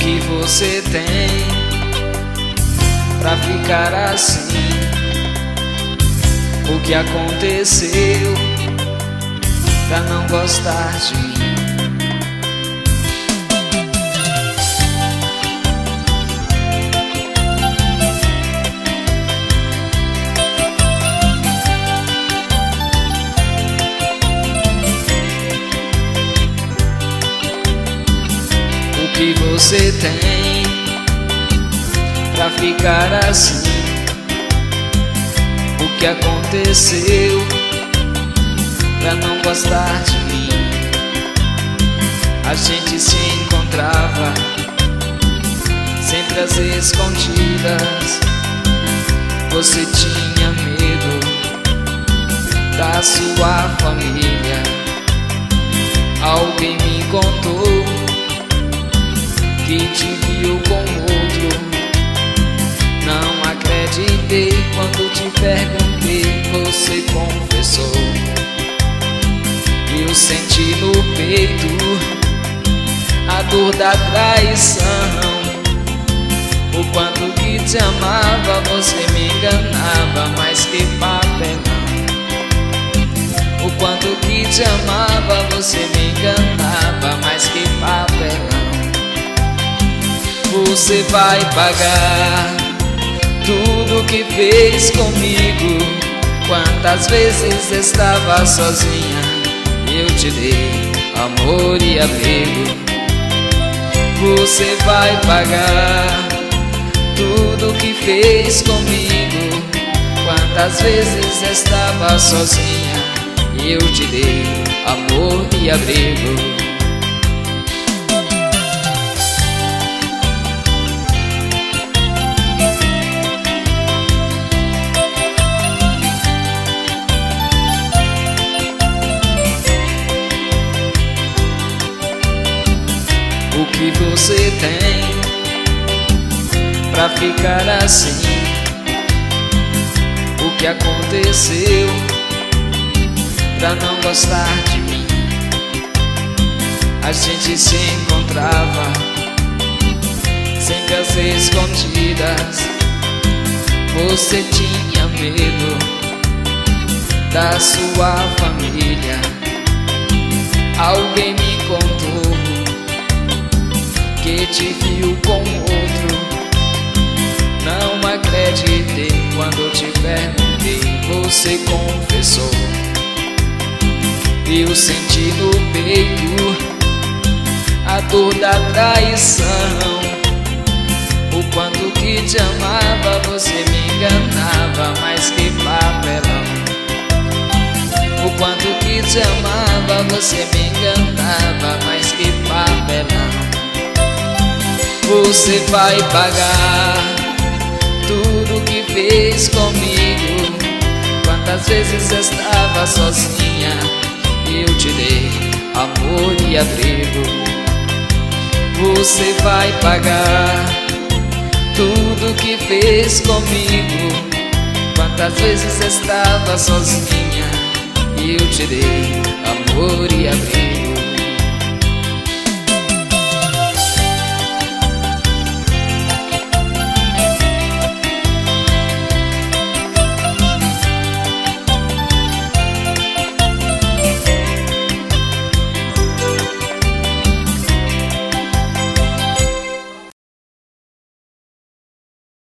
que você tem pra ficar assim? O que aconteceu pra não gostar de mim? O que você tem pra ficar assim? O que aconteceu pra não gostar de mim? A gente se encontrava sempre às escondidas. Você tinha medo da sua família. Alguém me contou que te viu com outro. Não acreditei quando te perguntei, você confessou. Eu senti no peito a dor da traição. O quanto que te amava, você me enganava, mas que papelão. O quanto que te amava, você me enganava, mas que papelão. Você vai pagar tudo que fez comigo. Quantas vezes estava sozinha, eu te dei amor e abrigo. Você vai pagar tudo que fez comigo. Quantas vezes estava sozinha, eu te dei amor e abrigo. O que você tem pra ficar assim? O que aconteceu pra não gostar de mim? A gente se encontrava sempre às escondidas. Você tinha medo da sua família. Alguém me contou que te viu com outro. Não acreditei quando te perguntei, você confessou. Eu senti no peito a dor da traição. O quanto que te amava, você me enganava, mas que papelão. O quanto que te amava, você me enganava, mas que papelão. Você vai pagar tudo que fez comigo. Quantas vezes estava sozinha, eu te dei amor e abrigo. Você vai pagar tudo que fez comigo. Quantas vezes estava sozinha, eu te dei amor e abrigo.